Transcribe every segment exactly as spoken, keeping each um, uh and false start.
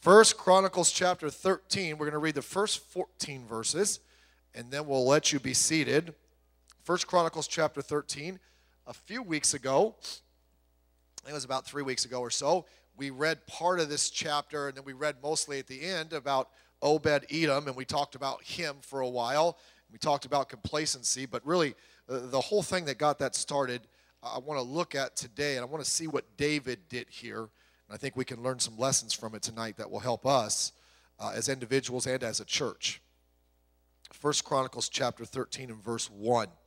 First Chronicles chapter thirteen. We're going to read the first fourteen verses, and then we'll let you be seated. First Chronicles chapter thirteen. A few weeks ago, I think it was about three weeks ago or so, we read part of this chapter, and then we read mostly at the end about Obed-Edom, and we talked about him for a while. We talked about complacency, but really uh, the whole thing that got that started, I want to look at today, and I want to see what David did here. I think we can learn some lessons from it tonight that will help us uh, as individuals and as a church. First Chronicles chapter thirteen and verse one. It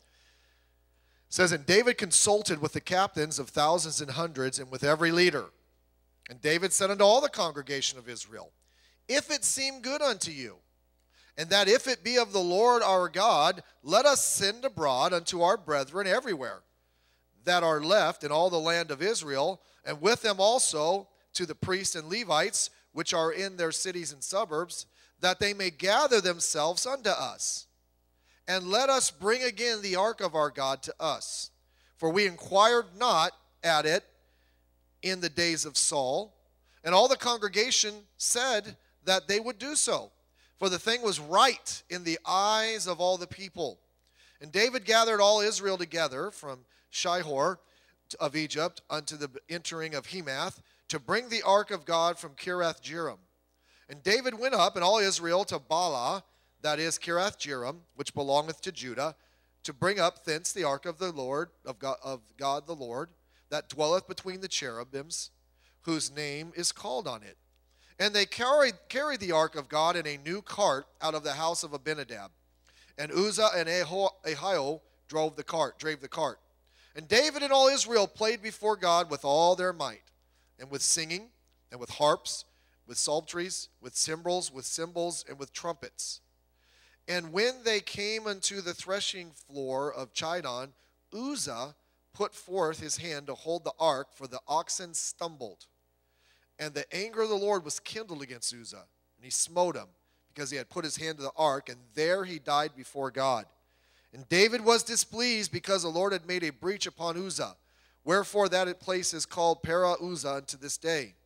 says, "And David consulted with the captains of thousands and hundreds and with every leader. And David said unto all the congregation of Israel, If it seem good unto you, and that if it be of the Lord our God, let us send abroad unto our brethren everywhere that are left in all the land of Israel, and with them also to the priests and Levites, which are in their cities and suburbs, that they may gather themselves unto us. And let us bring again the ark of our God to us. For we inquired not at it in the days of Saul. And all the congregation said that they would do so. For the thing was right in the eyes of all the people. And David gathered all Israel together from Shihor of Egypt unto the entering of Hemath, to bring the ark of God from Kiriath-Jearim. And David went up, and all Israel, to Baalah, that is Kiriath-Jearim, which belongeth to Judah, to bring up thence the ark of the Lord, of God, of God the Lord, that dwelleth between the cherubims, whose name is called on it. And they carried, carried the ark of God in a new cart out of the house of Abinadab. And Uzzah and Ahio drove the cart, drave the cart. And David and all Israel played before God with all their might, and with singing, and with harps, with psalteries, with cymbals, with cymbals, and with trumpets. And when they came unto the threshing floor of Chidon, Uzzah put forth his hand to hold the ark, for the oxen stumbled. And the anger of the Lord was kindled against Uzzah, and he smote him, because he had put his hand to the ark, and there he died before God. And David was displeased, because the Lord had made a breach upon Uzzah. Wherefore that place is called Perah-Uzzah unto this day.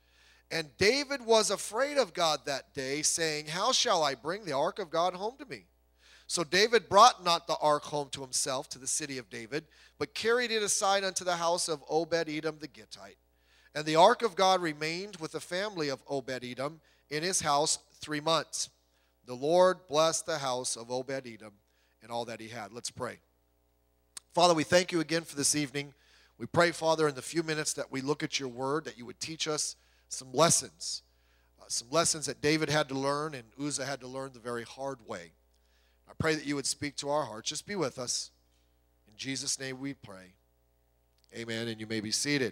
And David was afraid of God that day, saying, How shall I bring the ark of God home to me? So David brought not the ark home to himself, to the city of David, but carried it aside unto the house of Obed-Edom the Gittite. And the ark of God remained with the family of Obed-Edom in his house three months. The Lord blessed the house of Obed-Edom and all that he had." Let's pray. Father, we thank you again for this evening. We pray, Father, in the few minutes that we look at your word, that you would teach us some lessons, uh, some lessons that David had to learn and Uzzah had to learn the very hard way. I pray that you would speak to our hearts. Just be with us. In Jesus' name we pray. Amen, and you may be seated.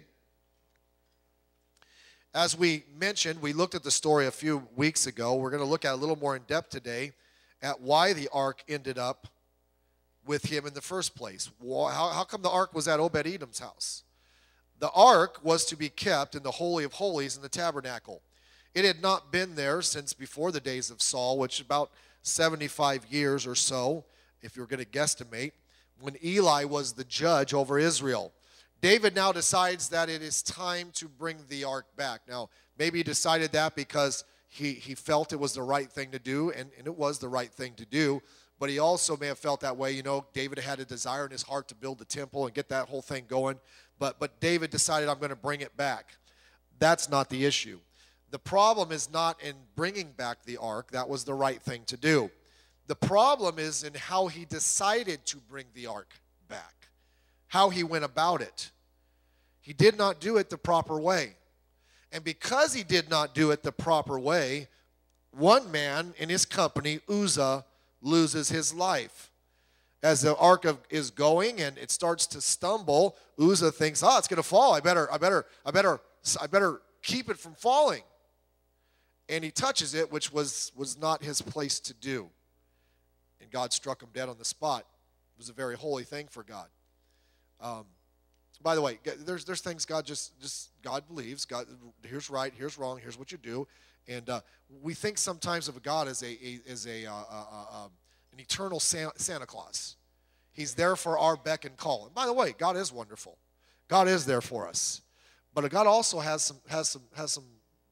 As we mentioned, we looked at the story a few weeks ago. We're going to look at a little more in depth today at why the ark ended up with him in the first place. How, how come the ark was at Obed-Edom's house? The ark was to be kept in the Holy of Holies in the tabernacle. It had not been there since before the days of Saul, which is about seventy-five years or so, if you're going to guesstimate, when Eli was the judge over Israel. David now decides that it is time to bring the ark back. Now, maybe he decided that because he, he felt it was the right thing to do, and, and it was the right thing to do. But he also may have felt that way. You know, David had a desire in his heart to build the temple and get that whole thing going. But, but David decided, I'm going to bring it back. That's not the issue. The problem is not in bringing back the ark. That was the right thing to do. The problem is in how he decided to bring the ark back, how he went about it. He did not do it the proper way. And because he did not do it the proper way, one man in his company, Uzzah, loses his life. As the ark of, is going and it starts to stumble, Uzzah thinks, "Oh, it's going to fall. I better, I better, I better, I better keep it from falling." And he touches it, which was was not his place to do. And God struck him dead on the spot. It was a very holy thing for God. Um, by the way, there's there's things God just just God believes. God, here's right, here's wrong, here's what you do. And uh, we think sometimes of God as a, a as a uh, uh, uh, um, an eternal Santa Claus. He's there for our beck and call. And by the way, God is wonderful. God is there for us. But God also has some has some has some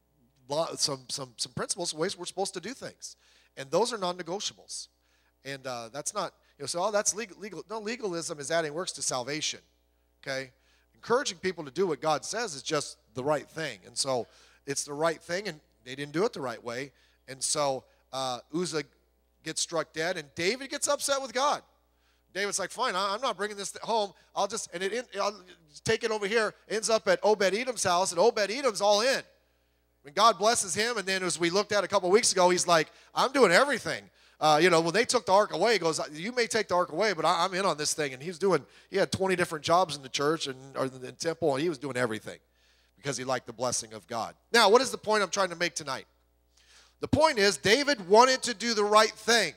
some some some principles, ways we're supposed to do things, and those are non-negotiables. And uh, that's not, you know, so oh, that's legal, legal. No, legalism is adding works to salvation. Okay, encouraging people to do what God says is just the right thing, and so it's the right thing, and they didn't do it the right way, and so uh, Uzzah gets struck dead, and David gets upset with God. David's like, fine, I'm not bringing this home. I'll just, and it, I'll take it over here. Ends up at Obed-Edom's house, and Obed-Edom's all in. When God blesses him, and then as we looked at a couple weeks ago, he's like, I'm doing everything. Uh, you know, when they took the ark away, he goes, you may take the ark away, but I, I'm in on this thing. And he's doing, he had twenty different jobs in the church and or in the temple, and he was doing everything because he liked the blessing of God. Now, what is the point I'm trying to make tonight? The point is, David wanted to do the right thing.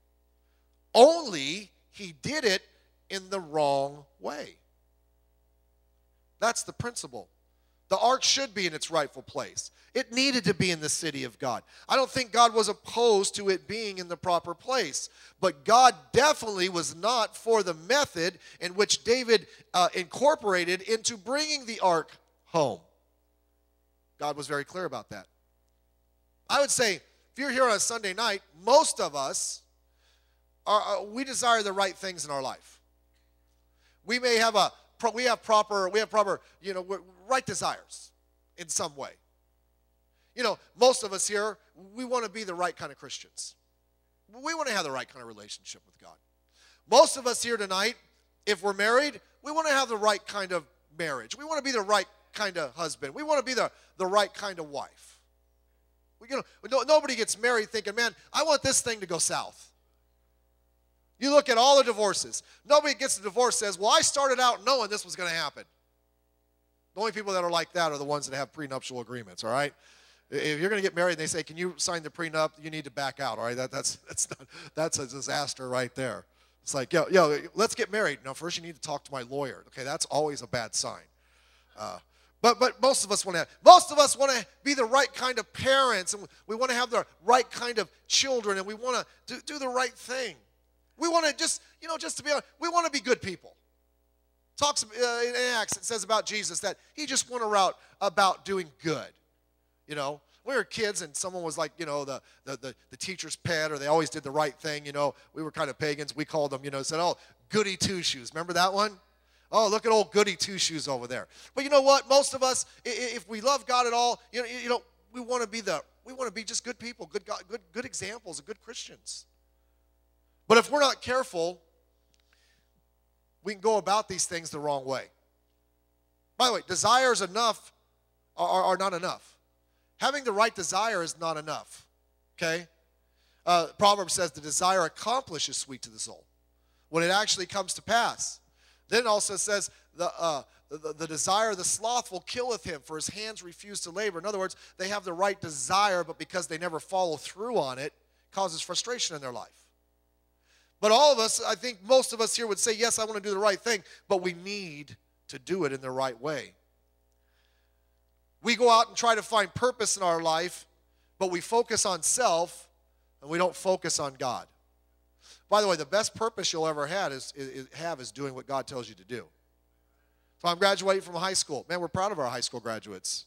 Only he did it in the wrong way. That's the principle. The ark should be in its rightful place. It needed to be in the city of God. I don't think God was opposed to it being in the proper place. But God definitely was not for the method in which David uh, incorporated into bringing the ark home. God was very clear about that. I would say, if you're here on a Sunday night, most of us, are, we desire the right things in our life. We may have a, we have proper, we have proper, you know, right desires in some way. You know, most of us here, we want to be the right kind of Christians. We want to have the right kind of relationship with God. Most of us here tonight, if we're married, we want to have the right kind of marriage. We want to be the right kind of husband. We want to be the, the right kind of wife. We, you know, no, nobody gets married thinking, man, I want this thing to go south. You look at all the divorces. Nobody gets a divorce says, well, I started out knowing this was going to happen. The only people that are like that are the ones that have prenuptial agreements, all right? If you're going to get married and they say, can you sign the prenup, you need to back out, all right? That, that's, that's, not, that's a disaster right there. It's like, yo, yo, let's get married. No, first you need to talk to my lawyer. Okay, that's always a bad sign. Uh, but but most of us want to most of us want to be the right kind of parents, and we want to have the right kind of children, and we want to do, do the right thing. We want to just, you know, just to be honest, we want to be good people. Talks uh, in Acts, it says about Jesus that he just went around about doing good. You know, we were kids and someone was like, you know, the, the, the, the teacher's pet, or they always did the right thing. You know, we were kind of pagans. We called them, you know, said, oh, goody two-shoes. Remember that one? Oh, look at old goody two-shoes over there. But you know what? Most of us, if we love God at all, you know, you know we want to be the, we want to be just good people, good, God, good, good examples of good Christians. But if we're not careful, we can go about these things the wrong way. By the way, desires enough are, are not enough. Having the right desire is not enough, okay? Uh, Proverbs says the desire accomplishes sweet to the soul when it actually comes to pass. Then it also says the, uh, the, the desire of the slothful killeth him, for his hands refuse to labor. In other words, they have the right desire, but because they never follow through on it, causes frustration in their life. But all of us, I think most of us here would say, yes, I want to do the right thing, but we need to do it in the right way. We go out and try to find purpose in our life, but we focus on self, and we don't focus on God. By the way, the best purpose you'll ever have is, is, have is doing what God tells you to do. So I'm graduating from high school. Man, we're proud of our high school graduates.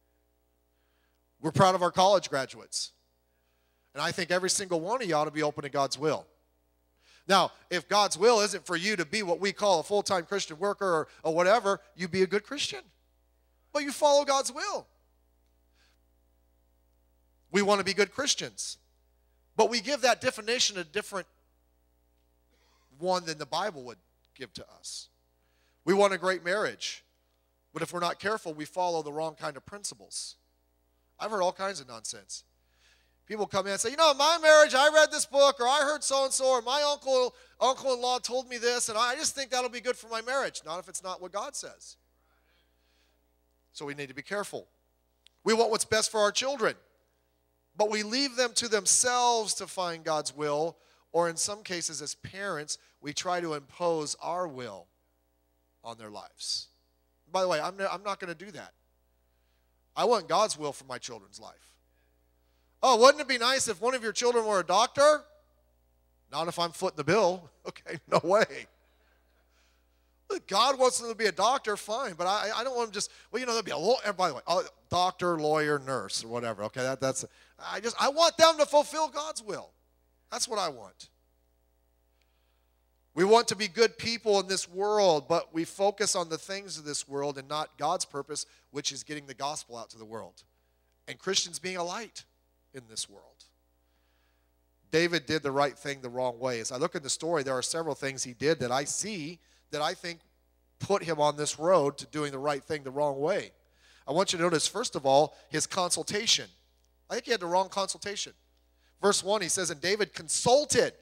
We're proud of our college graduates. And I think every single one of you ought to be open to God's will. Now, if God's will isn't for you to be what we call a full-time Christian worker or, or whatever, you be a good Christian. But you follow God's will. We want to be good Christians. But we give that definition a different one than the Bible would give to us. We want a great marriage. But if we're not careful, we follow the wrong kind of principles. I've heard all kinds of nonsense. People come in and say, you know, my marriage, I read this book, or I heard so-and-so, or my uncle, uncle-in-law told me this, and I just think that'll be good for my marriage. Not if it's not what God says. So we need to be careful. We want what's best for our children, but we leave them to themselves to find God's will, or in some cases as parents, we try to impose our will on their lives. By the way, I'm, I'm not going to do that. I want God's will for my children's life. Oh, wouldn't it be nice if one of your children were a doctor? Not if I'm footing the bill. Okay, no way. Look, God wants them to be a doctor, fine, but I, I don't want them just, well, you know, they'll be a lawyer, by the way, a doctor, lawyer, nurse, or whatever, okay, that, that's, I just, I want them to fulfill God's will. That's what I want. We want to be good people in this world, but we focus on the things of this world and not God's purpose, which is getting the gospel out to the world. And Christians being a light in this world. David did the right thing the wrong way. As I look at the story, there are several things he did that I see that I think put him on this road to doing the right thing the wrong way. I want you to notice, first of all, his consultation. I think he had the wrong consultation. Verse one, he says, and David consulted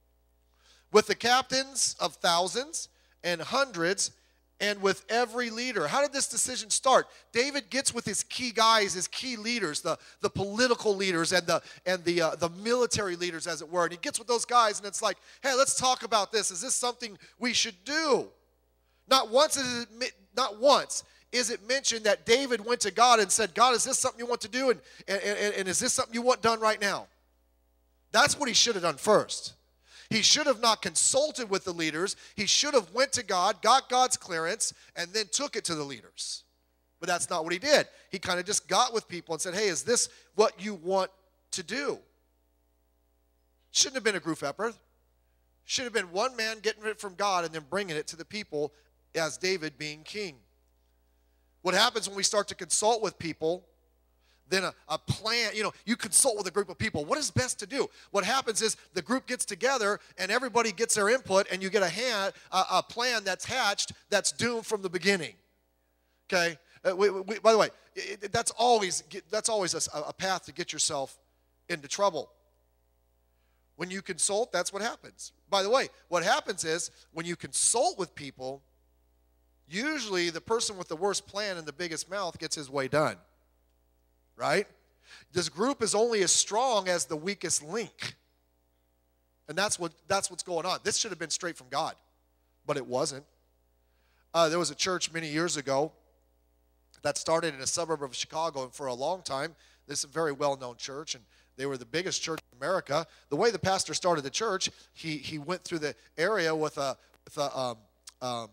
with the captains of thousands and hundreds and with every leader. How did this decision start? David gets with his key guys, his key leaders, the, the political leaders and the and the uh, the military leaders, as it were. And he gets with those guys, and it's like, hey, let's talk about this. Is this something we should do? Not once is it, not once is it mentioned that David went to God and said, God, is this something you want to do? And, and, and, and is this something you want done right now? That's what he should have done first. He should have not consulted with the leaders. He should have went to God, got God's clearance, and then took it to the leaders. But that's not what he did. He kind of just got with people and said, hey, is this what you want to do? Shouldn't have been a group effort. Should have been one man getting it from God and then bringing it to the people as David being king. What happens when we start to consult with people, then a, a plan, you know, you consult with a group of people. What is best to do? What happens is the group gets together and everybody gets their input and you get a, hand, a, a plan that's hatched that's doomed from the beginning. Okay? Uh, we, we, by the way, it, it, that's always, that's always a, a path to get yourself into trouble. When you consult, that's what happens. By the way, what happens is when you consult with people, usually the person with the worst plan and the biggest mouth gets his way done. Right? This group is only as strong as the weakest link. And that's what that's what's going on. This should have been straight from God, but it wasn't. Uh, there was a church many years ago that started in a suburb of Chicago, and for a long time, this is a very well-known church, and they were the biggest church in America. The way the pastor started the church, he he went through the area with a with a um, um, uh,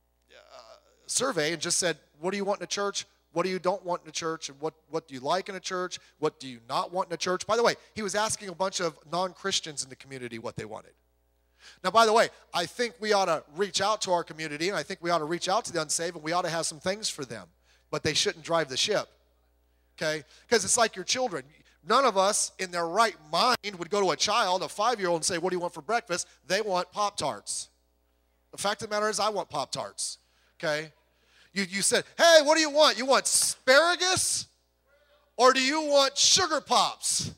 survey and just said, "What do you want in a church? What do you don't want in a church? And what, what do you like in a church? What do you not want in a church?" By the way, he was asking a bunch of non-Christians in the community what they wanted. Now, by the way, I think we ought to reach out to our community, and I think we ought to reach out to the unsaved, and we ought to have some things for them. But they shouldn't drive the ship, okay? Because it's like your children. None of us in their right mind would go to a child, a five-year-old, and say, what do you want for breakfast? They want Pop-Tarts. The fact of the matter is I want Pop-Tarts, okay? You, you said, hey, what do you want? You want asparagus or do you want sugar pops?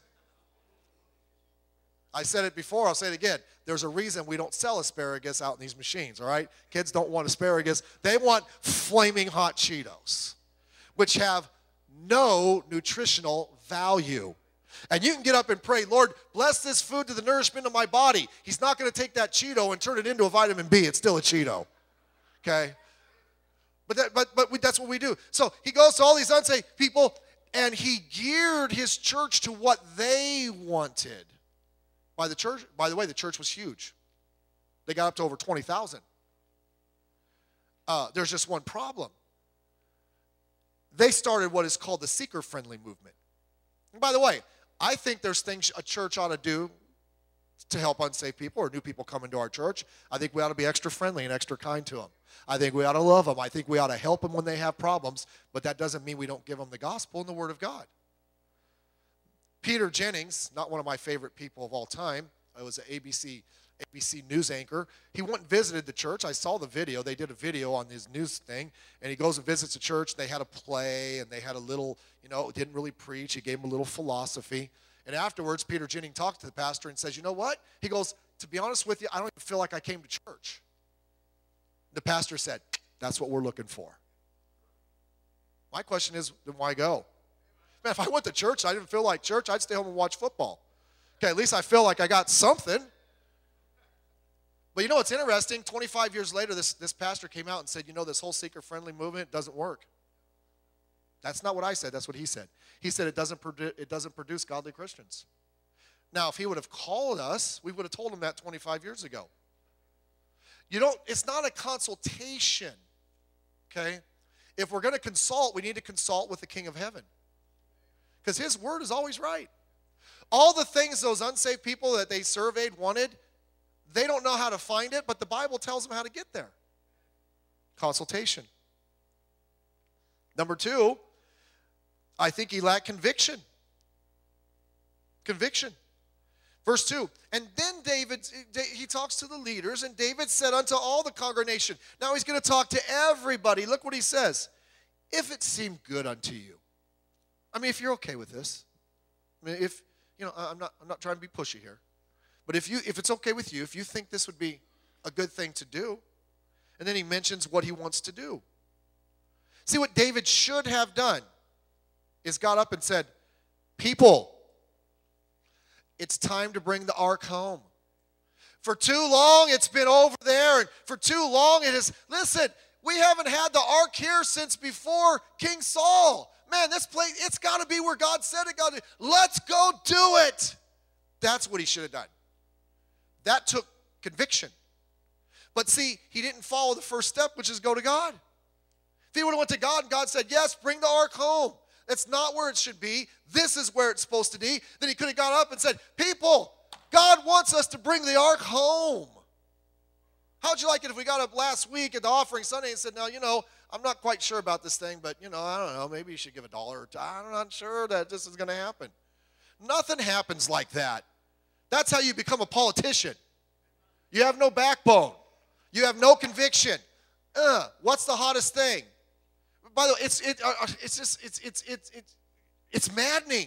I said it before, I'll say it again. There's a reason we don't sell asparagus out in these machines, all right? Kids don't want asparagus. They want flaming hot Cheetos, which have no nutritional value. And you can get up and pray, Lord, bless this food to the nourishment of my body. He's not going to take that Cheeto and turn it into a vitamin B. It's still a Cheeto, okay? But, that, but, but we, that's what we do. So he goes to all these unsaved people, and he geared his church to what they wanted. By the church, by the way, the church was huge. They got up to over twenty thousand. Uh, there's just one problem. They started what is called the seeker-friendly movement. And by the way, I think there's things a church ought to do to help unsaved people or new people come into our church. I think we ought to be extra friendly and extra kind to them. I think we ought to love them. I think we ought to help them when they have problems, but that doesn't mean we don't give them the gospel and the word of God. Peter Jennings, not one of my favorite people of all time, I was an A B C A B C news anchor. He went and visited the church. I saw the video. They did a video on his news thing, and he goes and visits the church. They had a play, and they had a little, you know, didn't really preach. He gave him a little philosophy. And afterwards, Peter Jennings talked to the pastor and says, you know what? He goes, to be honest with you, I don't even feel like I came to church. The pastor said, that's what we're looking for. My question is, then why go? Man, if I went to church, I didn't feel like church, I'd stay home and watch football. Okay, at least I feel like I got something. But you know what's interesting? twenty-five years later, this, this pastor came out and said, you know, this whole seeker-friendly movement doesn't work. That's not what I said. That's what he said. He said it doesn't, produ- it doesn't produce godly Christians. Now, if he would have called us, we would have told him that twenty-five years ago. You don't, it's not a consultation, okay? If we're going to consult, we need to consult with the King of Heaven. Because his word is always right. All the things those unsaved people that they surveyed wanted, they don't know how to find it, but the Bible tells them how to get there. Consultation. Number two, I think he lacked conviction. Conviction. Verse two, and then David, he talks to the leaders, and David said unto all the congregation. Now he's going to talk to everybody. Look what he says. If it seemed good unto you. I mean, if you're okay with this. I mean, if, you know, I'm not, I'm not trying to be pushy here. But if you, if it's okay with you, if you think this would be a good thing to do, and then he mentions what he wants to do. See, what David should have done is got up and said, people, it's time to bring the ark home. For too long it's been over there, and for too long it is, listen, we haven't had the ark here since before King Saul. Man, this place, it's got to be where God said it got to. Let's go do it. That's what he should have done. That took conviction. But see, he didn't follow the first step, which is go to God. If he would have went to God and God said, yes, bring the ark home. That's not where it should be. This is where it's supposed to be. Then he could have got up and said, people, God wants us to bring the ark home. How'd you like it if we got up last week at the offering Sunday and said, no, you know, I'm not quite sure about this thing, but, you know, I don't know, maybe you should give a dollar or two. I'm not sure that this is going to happen. Nothing happens like that. That's how you become a politician. You have no backbone. You have no conviction. Uh, what's the hottest thing? By the way, it's it, uh, it's just it's it's it's it's it's maddening.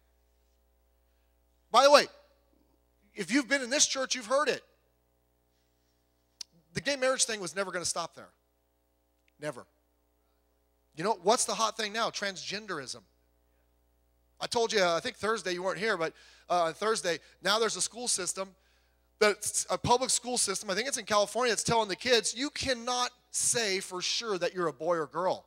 By the way, if you've been in this church, you've heard it. The gay marriage thing was never going to stop there. Never. You know, what's the hot thing now? Transgenderism. I told you, I think Thursday, you weren't here, but uh, Thursday, now there's a school system, that's a public school system, I think it's in California, that's telling the kids, you cannot say for sure that you're a boy or girl.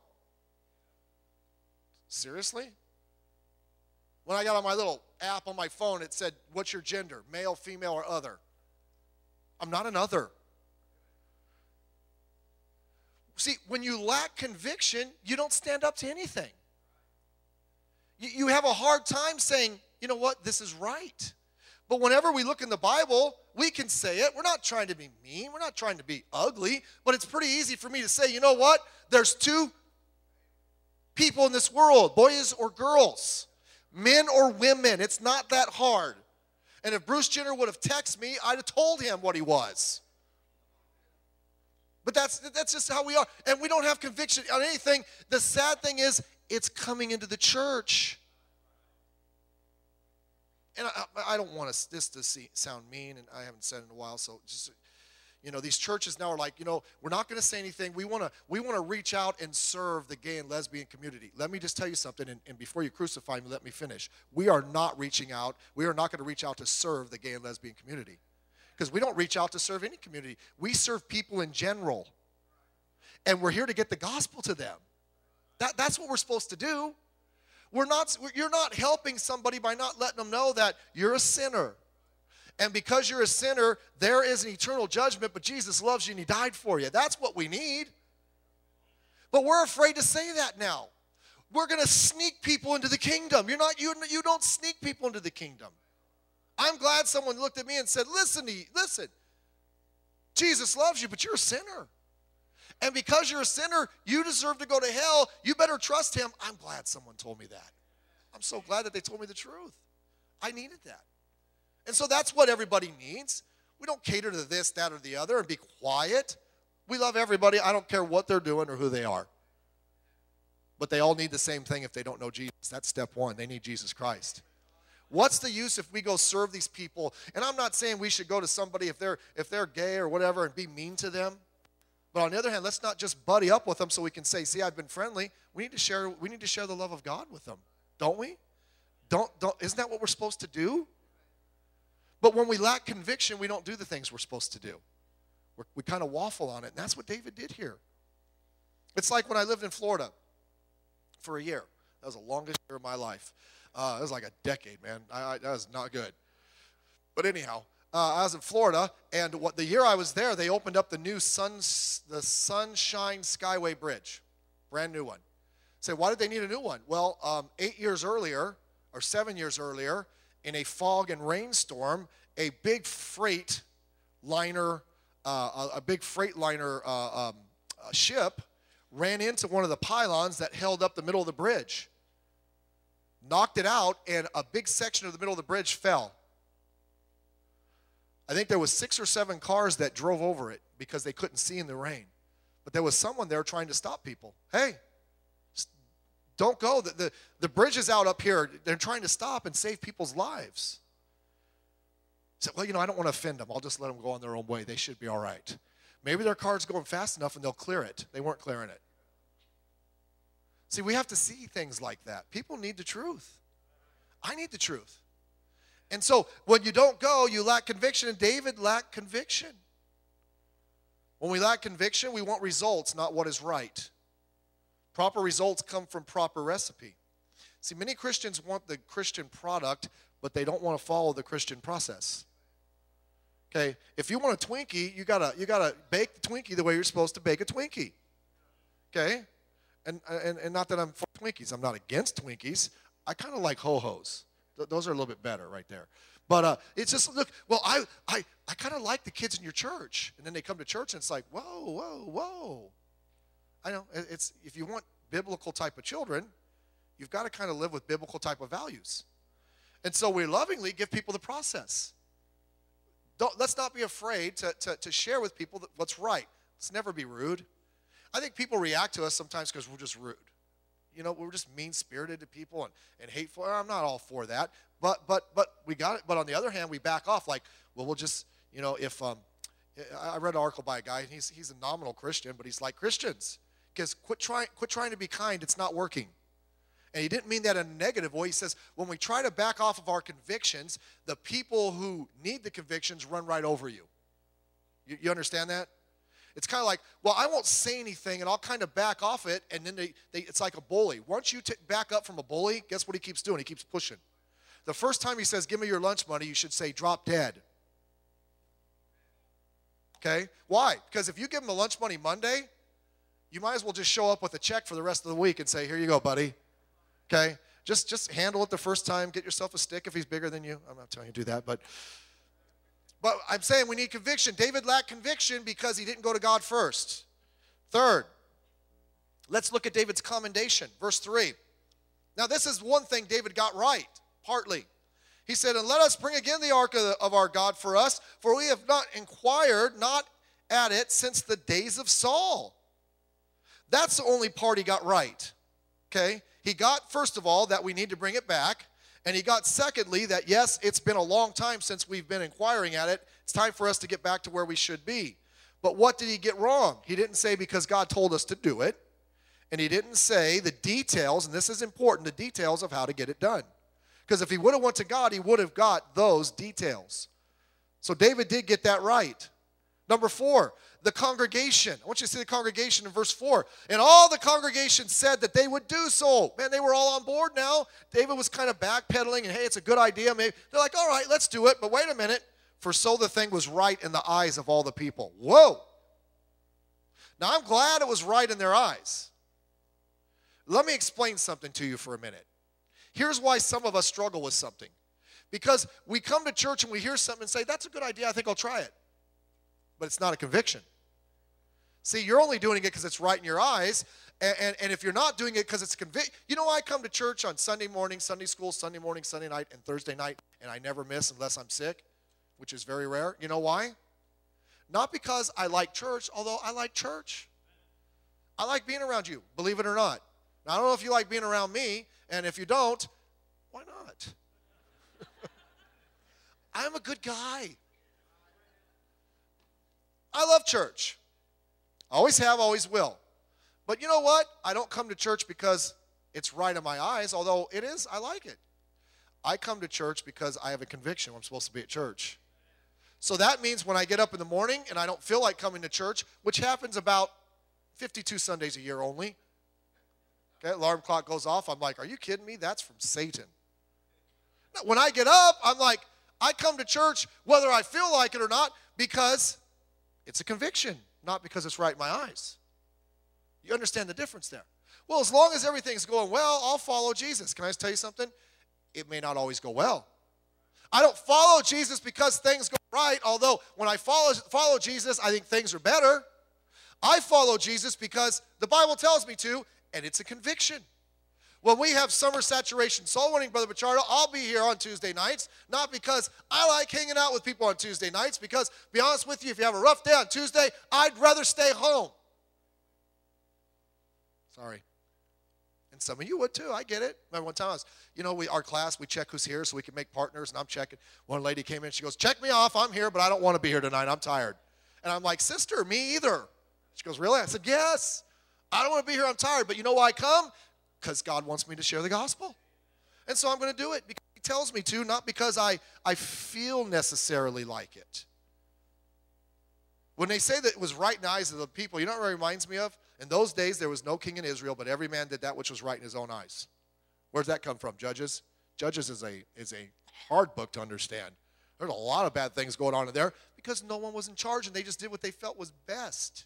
Seriously? When I got on my little app on my phone, it said, what's your gender? Male, female, or other? I'm not an other. See, when you lack conviction, you don't stand up to anything. You, you have a hard time saying, you know what, this is right. But whenever we look in the Bible, we can say it. We're not trying to be mean. We're not trying to be ugly. But it's pretty easy for me to say, you know what, there's two people in this world, boys or girls, men or women. It's not that hard. And if Bruce Jenner would have texted me, I'd have told him what he was. But that's, that's just how we are. And we don't have conviction on anything. The sad thing is, it's coming into the church. And I, I don't want us, this to see, sound mean, and I haven't said it in a while, so just, you know, these churches now are like, you know, we're not going to say anything. We want to we want to reach out and serve the gay and lesbian community. Let me just tell you something, and, and before you crucify me, let me finish. We are not reaching out. We are not going to reach out to serve the gay and lesbian community. Because we don't reach out to serve any community. We serve people in general. And we're here to get the gospel to them. That, that's what we're supposed to do. We're not, you're not helping somebody by not letting them know that you're a sinner. And because you're a sinner, there is an eternal judgment, but Jesus loves you and he died for you. That's what we need. But we're afraid to say that now. We're going to sneak people into the kingdom. You're not, you, you don't sneak people into the kingdom. I'm glad someone looked at me and said, listen to you, listen, Jesus loves you, but you're a sinner. And because you're a sinner, you deserve to go to hell. You better trust him. I'm glad someone told me that. I'm so glad that they told me the truth. I needed that. And so that's what everybody needs. We don't cater to this, that, or the other and be quiet. We love everybody. I don't care what they're doing or who they are. But they all need the same thing if they don't know Jesus. That's step one. They need Jesus Christ. What's the use if we go serve these people? And I'm not saying we should go to somebody if they're if they're gay or whatever and be mean to them. But on the other hand, let's not just buddy up with them so we can say, see, I've been friendly. We need to share, we need to share the love of God with them. Don't we? Don't, don't, isn't that what we're supposed to do? But when we lack conviction, we don't do the things we're supposed to do. We're, we kind of waffle on it, and that's what David did here. It's like when I lived in Florida for a year. That was the longest year of my life. Uh, it was like a decade, man. I, I, that was not good. But anyhow, Uh, I was in Florida, and what the year I was there, they opened up the new sun, the Sunshine Skyway Bridge, brand new one. Say, why did they need a new one? Well, um, eight years earlier, or seven years earlier, in a fog and rainstorm, a big freight liner, uh, a, a big freight liner uh, um, uh, ship ran into one of the pylons that held up the middle of the bridge, knocked it out, and a big section of the middle of the bridge fell. I think there was six or seven cars that drove over it because they couldn't see in the rain. But there was someone there trying to stop people. Hey, don't go. The, the, the bridge is out up here. They're trying to stop and save people's lives. So, well, you know, I don't want to offend them. I'll just let them go on their own way. They should be all right. Maybe their car's going fast enough and they'll clear it. They weren't clearing it. See, we have to see things like that. People need the truth. I need the truth. And so when you don't go, you lack conviction, and David lacked conviction. When we lack conviction, we want results, not what is right. Proper results come from proper recipe. See, many Christians want the Christian product, but they don't want to follow the Christian process. Okay, if you want a Twinkie, you gotta you gotta bake the Twinkie the way you're supposed to bake a Twinkie. Okay, and and, and not that I'm for Twinkies. I'm not against Twinkies. I kind of like Ho-Hos. Those are a little bit better right there. But uh, it's just, look, well, I I, I kind of like the kids in your church. And then they come to church and it's like, whoa, whoa, whoa. I know, it's if you want biblical type of children, you've got to kind of live with biblical type of values. And so we lovingly give people the process. Don't, let's not be afraid to, to, to share with people that what's right. Let's never be rude. I think people react to us sometimes because we're just rude. You know, we're just mean-spirited to people and, and hateful. I'm not all for that. But but but we got it. But on the other hand, we back off like, well, we'll just, you know, if um, I read an article by a guy, and he's he's a nominal Christian, but he's like Christians. Because quit trying quit trying to be kind. It's not working. And he didn't mean that in a negative way. He says, when we try to back off of our convictions, the people who need the convictions run right over you. You, you understand that? It's kind of like, well, I won't say anything, and I'll kind of back off it, and then they, they, it's like a bully. Once you t- back up from a bully, guess what he keeps doing? He keeps pushing. The first time he says, give me your lunch money, you should say, drop dead. Okay? Why? Because if you give him the lunch money Monday, you might as well just show up with a check for the rest of the week and say, here you go, buddy. Okay? Just, just handle it the first time. Get yourself a stick if he's bigger than you. I'm not telling you to do that, but... But I'm saying we need conviction. David lacked conviction because he didn't go to God first. Third, let's look at David's commendation. Verse three. Now this is one thing David got right, partly. He said, and let us bring again the ark of, the, of our God for us, for we have not inquired, not at it, since the days of Saul. That's the only part he got right. Okay? He got, first of all, that we need to bring it back. And he got, secondly, that, yes, it's been a long time since we've been inquiring at it. It's time for us to get back to where we should be. But what did he get wrong? He didn't say because God told us to do it. And he didn't say the details, and this is important, the details of how to get it done. Because if he would have went to God, he would have got those details. So David did get that right. Number four, the congregation. I want you to see the congregation in verse four. And all the congregation said that they would do so. Man, they were all on board now. David was kind of backpedaling and, hey, it's a good idea. Maybe they're like, all right, let's do it. But wait a minute. For so the thing was right in the eyes of all the people. Whoa. Now, I'm glad it was right in their eyes. Let me explain something to you for a minute. Here's why some of us struggle with something. Because we come to church and we hear something and say, that's a good idea. I think I'll try it. But it's not a conviction. See, you're only doing it because it's right in your eyes, and, and, and if you're not doing it because it's convict, you know, I come to church on Sunday morning, Sunday school, Sunday morning, Sunday night, and Thursday night, and I never miss unless I'm sick, which is very rare. You know why? Not because I like church, although I like church. I like being around you, believe it or not. Now, I don't know if you like being around me, and if you don't, why not? I'm a good guy. I love church. Always have, always will. But you know what? I don't come to church because it's right in my eyes, although it is, I like it. I come to church because I have a conviction I'm supposed to be at church. So that means when I get up in the morning and I don't feel like coming to church, which happens about fifty-two Sundays a year only. Okay, alarm clock goes off. I'm like, are you kidding me? That's from Satan. Now, when I get up, I'm like, I come to church whether I feel like it or not because it's a conviction, not because it's right in my eyes. You understand the difference there? Well, as long as everything's going well, I'll follow Jesus. Can I just tell you something? It may not always go well. I don't follow Jesus because things go right, although when I follow, follow Jesus, I think things are better. I follow Jesus because the Bible tells me to, and it's a conviction. When we have summer saturation soul winning, Brother Pichardo, I'll be here on Tuesday nights, not because I like hanging out with people on Tuesday nights, because, to be honest with you, if you have a rough day on Tuesday, I'd rather stay home. Sorry. And some of you would too. I get it. Remember one time I was, you know, we our class, we check who's here so we can make partners, and I'm checking. One lady came in, she goes, check me off. I'm here, but I don't want to be here tonight. I'm tired. And I'm like, sister, me either. She goes, really? I said, yes. I don't want to be here. I'm tired. But you know why I come? Because God wants me to share the gospel. And so I'm going to do it because he tells me to, not because I, I feel necessarily like it. When they say that it was right in the eyes of the people, you know what it reminds me of? In those days, there was no king in Israel, but every man did that which was right in his own eyes. Where does that come from? Judges? Judges is a, is a hard book to understand. There's a lot of bad things going on in there because no one was in charge, and they just did what they felt was best.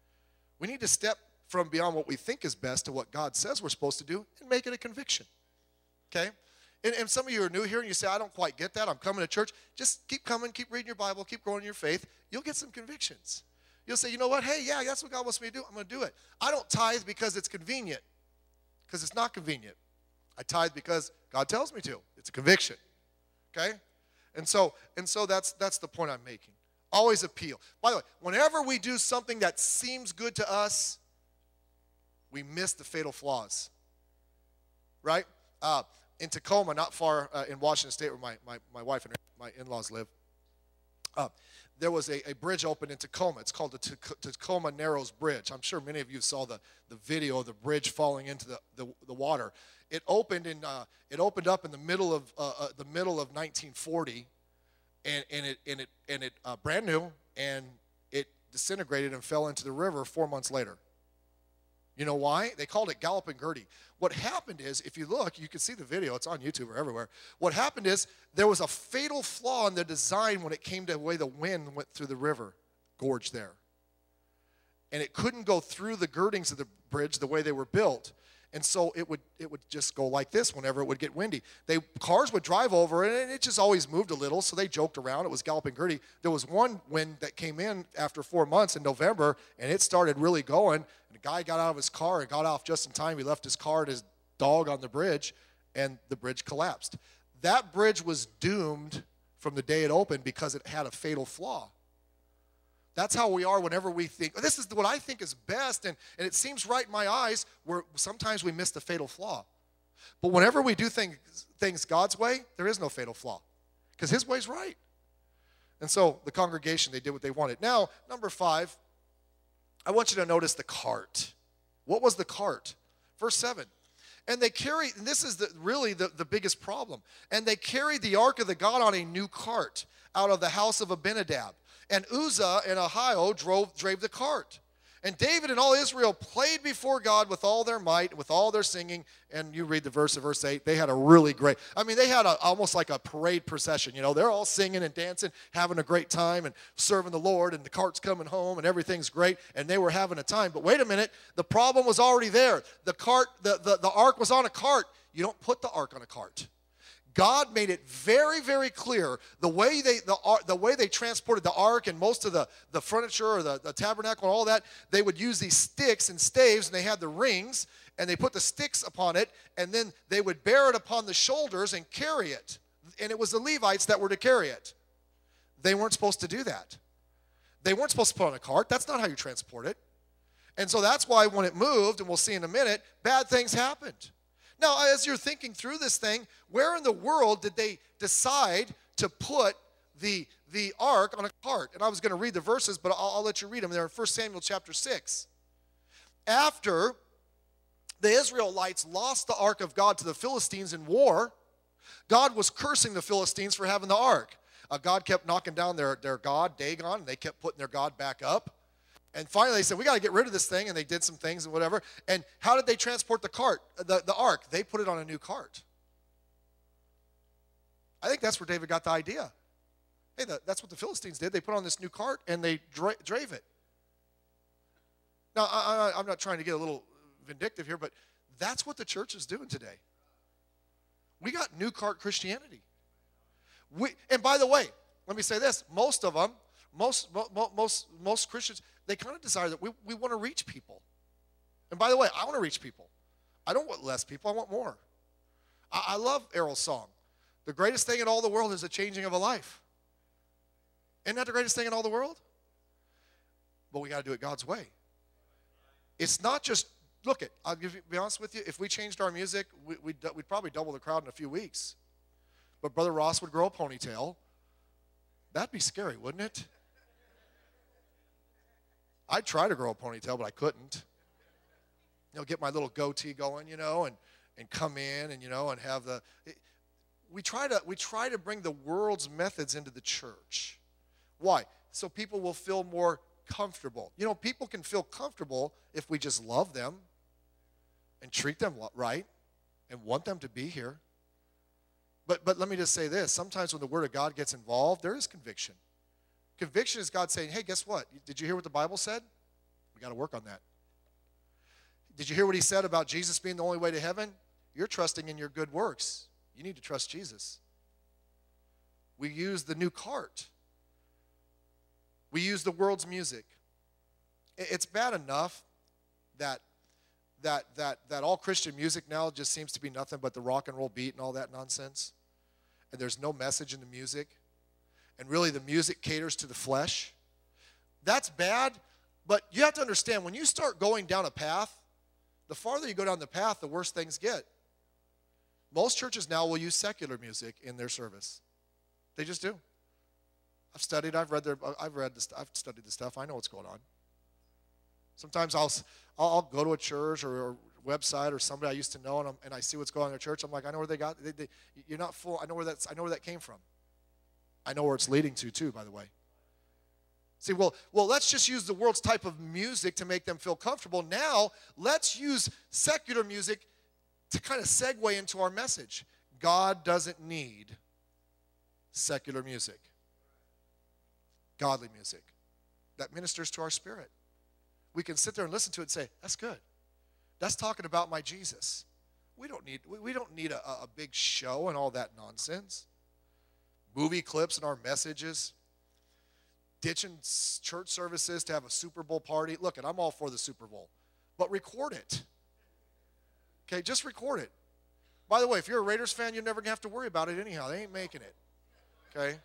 We need to step from beyond what we think is best to what God says we're supposed to do and make it a conviction. Okay? And, and some of you are new here and you say, I don't quite get that. I'm coming to church. Just keep coming, keep reading your Bible, keep growing in your faith. You'll get some convictions. You'll say, you know what? Hey, yeah, that's what God wants me to do. I'm going to do it. I don't tithe because it's convenient, because it's not convenient. I tithe because God tells me to. It's a conviction. Okay? And so, and so that's, that's the point I'm making. Always appeal. By the way, whenever we do something that seems good to us, we miss the fatal flaws, right? Uh, in Tacoma, not far uh, in Washington State, where my, my, my wife and my in-laws live, uh, there was a, a bridge opened in Tacoma. It's called the Tacoma Narrows Bridge. I'm sure many of you saw the, the video of the bridge falling into the, the, the water. It opened in uh, it opened up in the middle of uh, uh, the middle of nineteen forty, and, and it and it and it uh, brand new, and it disintegrated and fell into the river four months later. You know why? They called it Galloping Gertie. What happened is, if you look, you can see the video. It's on YouTube or everywhere. What happened is there was a fatal flaw in the design when it came to the way the wind went through the river gorge there. And it couldn't go through the girdings of the bridge the way they were built. And so it would it would just go like this whenever it would get windy. They cars would drive over it, and it just always moved a little, so they joked around. It was Galloping Gertie. There was one wind that came in after four months in November, and it started really going. And the guy got out of his car and got off just in time. He left his car and his dog on the bridge, and the bridge collapsed. That bridge was doomed from the day it opened because it had a fatal flaw. That's how we are whenever we think, oh, this is what I think is best, and, and it seems right in my eyes, where sometimes we miss the fatal flaw. But whenever we do things, things God's way, there is no fatal flaw, because his way's right. And so the congregation, they did what they wanted. Now, number five, I want you to notice the cart. What was the cart? Verse seven. And they carried, and this is the, really the, the biggest problem, and they carried the ark of the God on a new cart out of the house of Abinadab. And Uzzah and Ahio drove, drove the cart. And David and all Israel played before God with all their might, with all their singing. And you read the verse of verse eight. They had a really great, I mean, they had a, almost like a parade procession. You know, they're all singing and dancing, having a great time and serving the Lord. And the cart's coming home and everything's great. And they were having a time. But wait a minute, the problem was already there. The cart, the, the, the ark was on a cart. You don't put the ark on a cart. God made it very, very clear the way they the, the way they transported the ark and most of the, the furniture or the, the tabernacle and all that, they would use these sticks and staves, and they had the rings, and they put the sticks upon it, and then they would bear it upon the shoulders and carry it. And it was the Levites that were to carry it. They weren't supposed to do that. They weren't supposed to put it on a cart. That's not how you transport it. And so that's why when it moved, and we'll see in a minute, bad things happened. Now, as you're thinking through this thing, where in the world did they decide to put the, the ark on a cart? And I was going to read the verses, but I'll, I'll let you read them. They're in First Samuel chapter six. After the Israelites lost the ark of God to the Philistines in war, God was cursing the Philistines for having the ark. Uh, God kept knocking down their, their god, Dagon, and they kept putting their god back up. And finally, they said, we got to get rid of this thing, and they did some things and whatever. And how did they transport the cart, the, the ark? They put it on a new cart. I think that's where David got the idea. Hey, the, that's what the Philistines did. They put on this new cart and they dra- drave it. Now, I, I, I'm not trying to get a little vindictive here, but that's what the church is doing today. We got new cart Christianity. We, and by the way, let me say this. Most of them, most, mo, most, most Christians, they kind of desire that we, we want to reach people. And by the way, I want to reach people. I don't want less people. I want more. I, I love Errol's song. The greatest thing in all the world is the changing of a life. Isn't that the greatest thing in all the world? But we got to do it God's way. It's not just, look it, I'll give you, be honest with you, if we changed our music, we, we'd, we'd probably double the crowd in a few weeks. But Brother Ross would grow a ponytail. That'd be scary, wouldn't it? I'd try to grow a ponytail, but I couldn't. You know, get my little goatee going, you know, and, and come in and, you know, and have the, it, we try to, we try to bring the world's methods into the church. Why? So people will feel more comfortable. You know, people can feel comfortable if we just love them and treat them right and want them to be here. But but let me just say this. Sometimes when the Word of God gets involved, there is conviction. Conviction is God saying, hey, guess what? Did you hear what the Bible said? We got to work on that. Did you hear what he said about Jesus being the only way to heaven? You're trusting in your good works. You need to trust Jesus. We use the new cart. We use the world's music. It's bad enough that that that that all Christian music now just seems to be nothing but the rock and roll beat and all that nonsense. And there's no message in the music. And really the music caters to the flesh. That's bad, but you have to understand, when you start going down a path, the farther you go down the path, the worse things get. Most churches now will use secular music in their service. They just do. I've studied, I've read their, I've read this, I've studied the stuff. I know what's going on. Sometimes I'll, I'll go to a church or a website or somebody I used to know, and, I'm, and I see what's going on in their church. I'm like, I know where they got. They, they, you're not full. I know where that's. I know where that came from. I know where it's leading to too. By the way. See, well, well, let's just use the world's type of music to make them feel comfortable. Now, let's use secular music to kind of segue into our message. God doesn't need secular music. Godly music that ministers to our spirit. We can sit there and listen to it and say, that's good. That's talking about my Jesus. We don't need, we, we don't need a, a big show and all that nonsense. Movie clips and our messages. Ditching church services to have a Super Bowl party. Look, I'm all for the Super Bowl. But record it. Okay, just record it. By the way, if you're a Raiders fan, you're never going to have to worry about it anyhow. They ain't making it. Okay?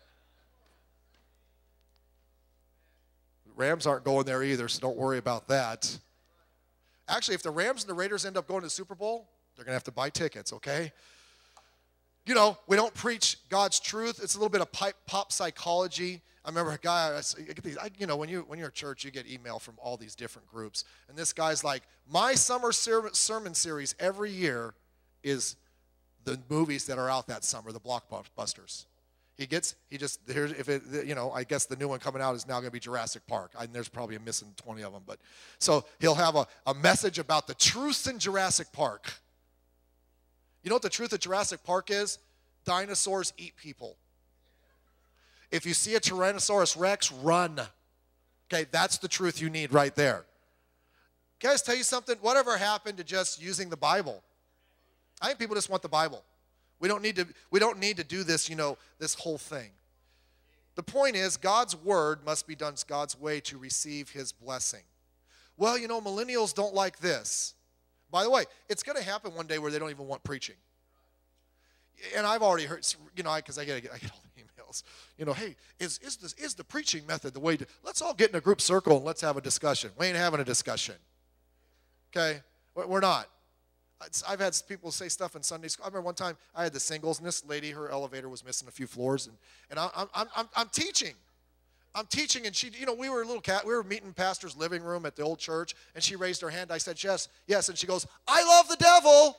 Rams aren't going there either, so don't worry about that. Actually, if the Rams and the Raiders end up going to the Super Bowl, they're going to have to buy tickets, okay? You know, we don't preach God's truth. It's a little bit of pipe, pop psychology. I remember a guy, I, I get these, I, you know, when, you, when you're at church, you get email from all these different groups. And this guy's like, my summer ser- sermon series every year is the movies that are out that summer, the blockbusters. He gets, he just, here's, if it, you know, I guess the new one coming out is now going to be Jurassic Park. I, and there's probably a missing twenty of them. But so he'll have a, a message about the truth in Jurassic Park. You know what the truth of Jurassic Park is? Dinosaurs eat people. If you see a Tyrannosaurus Rex, run. Okay, that's the truth you need right there. Guys, tell you something, whatever happened to just using the Bible? I think people just want the Bible. We don't need to, we don't need to do this, you know, this whole thing. The point is, God's word must be done God's way to receive his blessing. Well, you know, millennials don't like this. By the way, it's going to happen one day where they don't even want preaching. And I've already heard, you know, because I get, I get all the emails. You know, hey, is is this is the preaching method the way to? Let's all get in a group circle and let's have a discussion. We ain't having a discussion. Okay, we're not. I've had people say stuff in Sunday school. I remember one time I had the singles, and this lady, her elevator was missing a few floors, and and I'm I'm I'm, I'm teaching. I'm teaching, and she, you know, we were a little cat. We were meeting in pastor's living room at the old church, and she raised her hand. I said, yes, yes, and she goes, I love the devil.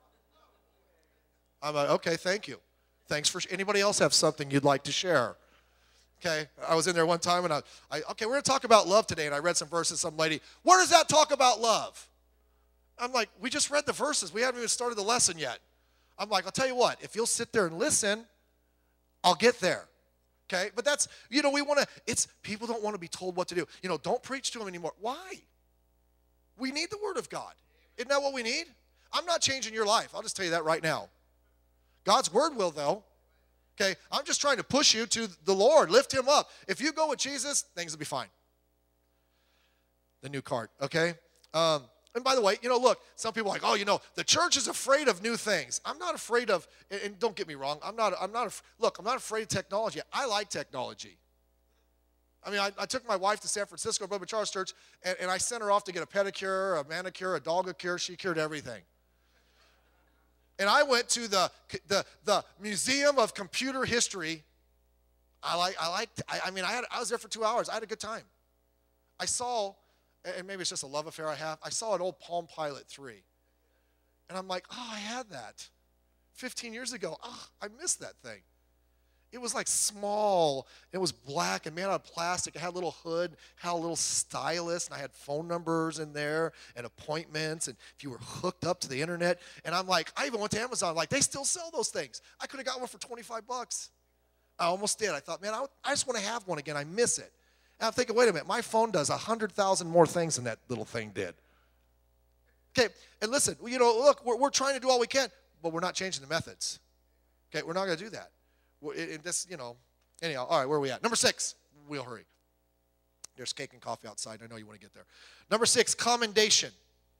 I'm like, okay, thank you. Thanks for, anybody else have something you'd like to share? Okay, I was in there one time, and I, I okay, we're going to talk about love today, and I read some verses, some lady, where does that talk about love? I'm like, we just read the verses. We haven't even started the lesson yet. I'm like, I'll tell you what, if you'll sit there and listen, I'll get there. Okay? But that's, you know, we want to, it's, people don't want to be told what to do. You know, don't preach to them anymore. Why? We need the Word of God. Isn't that what we need? I'm not changing your life. I'll just tell you that right now. God's Word will, though. Okay? I'm just trying to push you to the Lord. Lift Him up. If you go with Jesus, things will be fine. The new card, okay? Um, and by the way, you know, look, some people are like, oh, you know, the church is afraid of new things. I'm not afraid of, and, and don't get me wrong, I'm not, I'm not, look, I'm not afraid of technology. I like technology. I mean, I, I took my wife to San Francisco, Brother Charles Church, and, and I sent her off to get a pedicure, a manicure, a dogacure. She cured everything. And I went to the, the, the Museum of Computer History. I like, I liked, I, I mean, I, had, I was there for two hours. I had a good time. I saw, and maybe it's just a love affair I have, I saw an old Palm Pilot three. And I'm like, oh, I had that fifteen years ago. Oh, I missed that thing. It was like small. It was black and made out of plastic. It had a little hood, had a little stylus, and I had phone numbers in there and appointments, and if you were hooked up to the internet. And I'm like, I even went to Amazon. Like, they still sell those things. I could have got one for twenty-five bucks. I almost did. I thought, man, I, I just want to have one again. I miss it. And I'm thinking, wait a minute, my phone does one hundred thousand more things than that little thing did. Okay, and listen, you know, look, we're, we're trying to do all we can, but we're not changing the methods. Okay, we're not going to do that. It, it, this, you know, anyhow, all right, where are we at? Number six, we'll hurry. There's cake and coffee outside. I know you want to get there. Number six, commendation.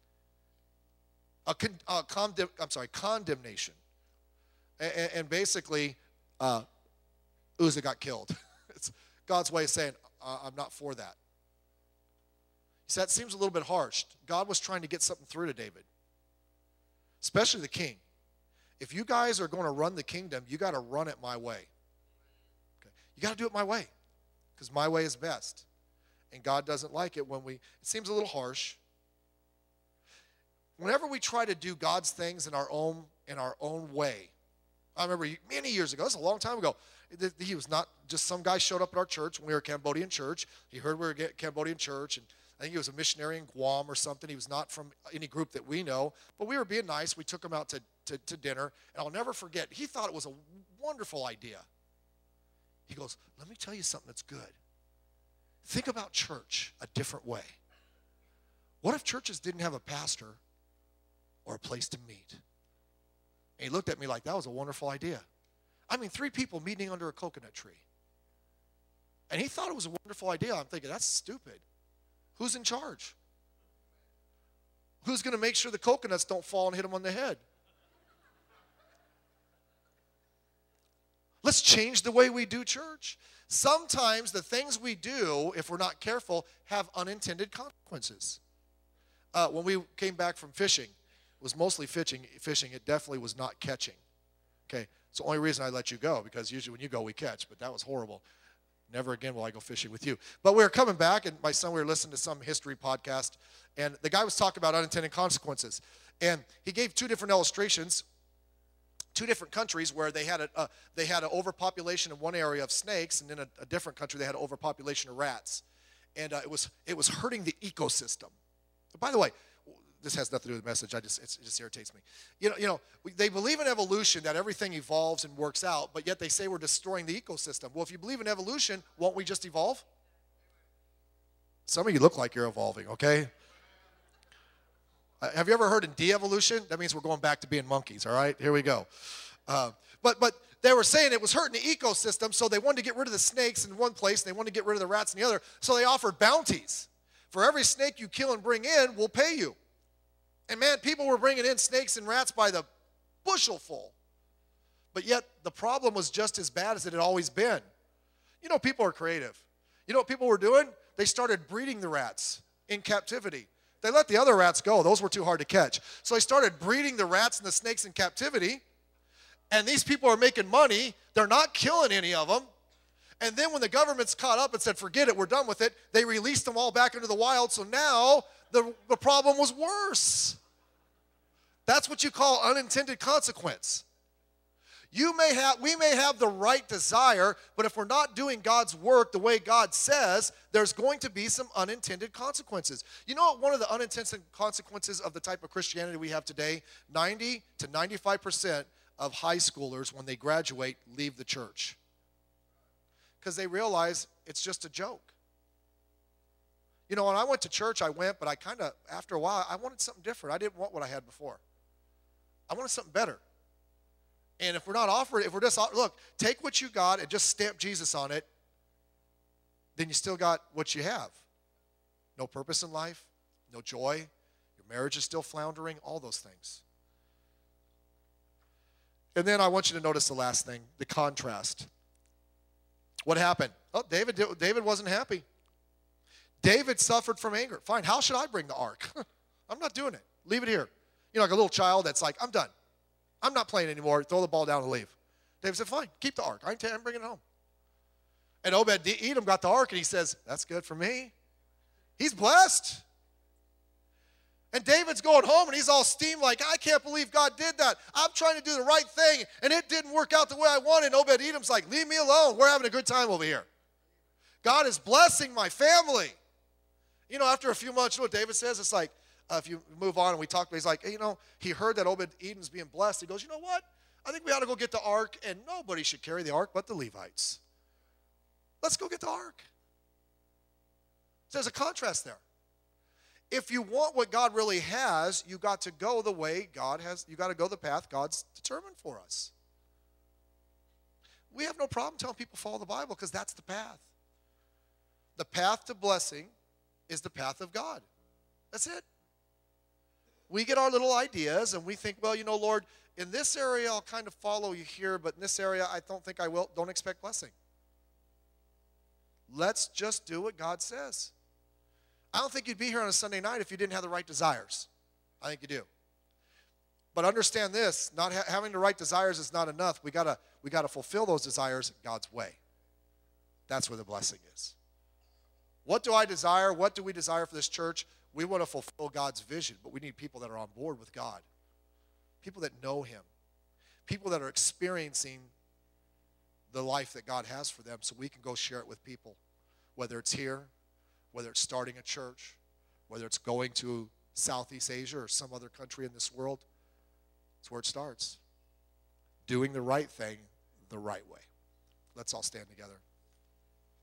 A con, uh, condemn, I'm sorry, condemnation. And, and basically, uh, Uzzah got killed. It's God's way of saying, uh, I'm not for that. So that seems a little bit harsh. God was trying to get something through to David, especially the king. If you guys are going to run the kingdom, you got to run it my way. Okay? You got to do it my way, because my way is best. And God doesn't like it when we, it seems a little harsh. Whenever we try to do God's things in our own, in our own way, I remember many years ago, this is a long time ago, he was not just some guy showed up at our church when we were a Cambodian church. He heard we were a Cambodian church, and I think he was a missionary in Guam or something. He was not from any group that we know, but we were being nice. We took him out to, to, to dinner, and I'll never forget, he thought it was a wonderful idea. He goes, let me tell you something that's good. Think about church a different way. What if churches didn't have a pastor or a place to meet? And he looked at me like, that was a wonderful idea. I mean, three people meeting under a coconut tree. And he thought it was a wonderful idea. I'm thinking, that's stupid. Who's in charge? Who's going to make sure the coconuts don't fall and hit him on the head? Let's change the way we do church. Sometimes the things we do, if we're not careful, have unintended consequences. Uh, when we came back from fishing, it was mostly fishing. Fishing, it definitely was not catching. Okay, it's the only reason I let you go, because usually when you go, we catch, but that was horrible. Never again will I go fishing with you. But we were coming back, and my son, we were listening to some history podcast, and the guy was talking about unintended consequences. And he gave two different illustrations, two different countries where they had a, uh, they had an overpopulation in one area of snakes, and in a, a different country they had an overpopulation of rats. And uh, it was it was hurting the ecosystem. But by the way, this has nothing to do with the message. I just it just irritates me. You know, you know, they believe in evolution, that everything evolves and works out, but yet they say we're destroying the ecosystem. Well, if you believe in evolution, won't we just evolve? Some of you look like you're evolving, okay? Uh, have you ever heard in de-evolution? That means we're going back to being monkeys, all right? Here we go. Uh, but but they were saying it was hurting the ecosystem, so they wanted to get rid of the snakes in one place, and they wanted to get rid of the rats in the other, so they offered bounties. For every snake you kill and bring in, we'll pay you. And man, people were bringing in snakes and rats by the bushelful. But yet, the problem was just as bad as it had always been. You know, people are creative. You know what people were doing? They started breeding the rats in captivity. They let the other rats go. Those were too hard to catch. So they started breeding the rats and the snakes in captivity. And these people are making money. They're not killing any of them. And then when the government's caught up and said, forget it, we're done with it, they released them all back into the wild. So now the, the problem was worse. That's what you call unintended consequence. You may have, we may have the right desire, but if we're not doing God's work the way God says, there's going to be some unintended consequences. You know what one of the unintended consequences of the type of Christianity we have today? ninety to ninety-five percent of high schoolers, when they graduate, leave the church. because they realize it's just a joke. You know, when I went to church, I went, but I kind of, after a while, I wanted something different. I didn't want what I had before. I wanted something better. And if we're not offering, if we're just, look, take what you got and just stamp Jesus on it, then you still got what you have. No purpose in life, no joy, your marriage is still floundering, all those things. And then I want you to notice the last thing, the contrast. What happened? Oh, David, David wasn't happy. David suffered from anger. Fine, how should I bring the ark? I'm not doing it. Leave it here. You know, like a little child that's like, I'm done. I'm not playing anymore. Throw the ball down and leave. David said, fine, keep the ark. I ain't I'm bringing it home. And Obed-Edom got the ark, and he says, that's good for me. He's blessed. And David's going home, and he's all steamed like, I can't believe God did that. I'm trying to do the right thing, and it didn't work out the way I wanted. And Obed-Edom's like, leave me alone. We're having a good time over here. God is blessing my family. You know, after a few months, you know what David says? It's like, uh, if you move on and we talk, he's like, hey, you know, he heard that Obed-Edom's being blessed. He goes, you know what? I think we ought to go get the ark, and nobody should carry the ark but the Levites. Let's go get the ark. So there's a contrast there. If you want what God really has, you got to go the way God has, you got to go the path God's determined for us. We have no problem telling people follow the Bible because that's the path. The path to blessing is the path of God. That's it. We get our little ideas and we think, well, you know, Lord, in this area I'll kind of follow you here, but in this area I don't think I will. Don't expect blessing. Let's just do what God says. I don't think you'd be here on a Sunday night if you didn't have the right desires. I think you do. But understand this, not ha- having the right desires is not enough. We gotta, we gotta fulfill those desires God's way. That's where the blessing is. What do I desire? What do we desire for this church? We want to fulfill God's vision, but we need people that are on board with God. People that know Him. People that are experiencing the life that God has for them so we can go share it with people, whether it's here, whether it's starting a church, whether it's going to Southeast Asia or some other country in this world. It's where it starts. Doing the right thing the right way. Let's all stand together.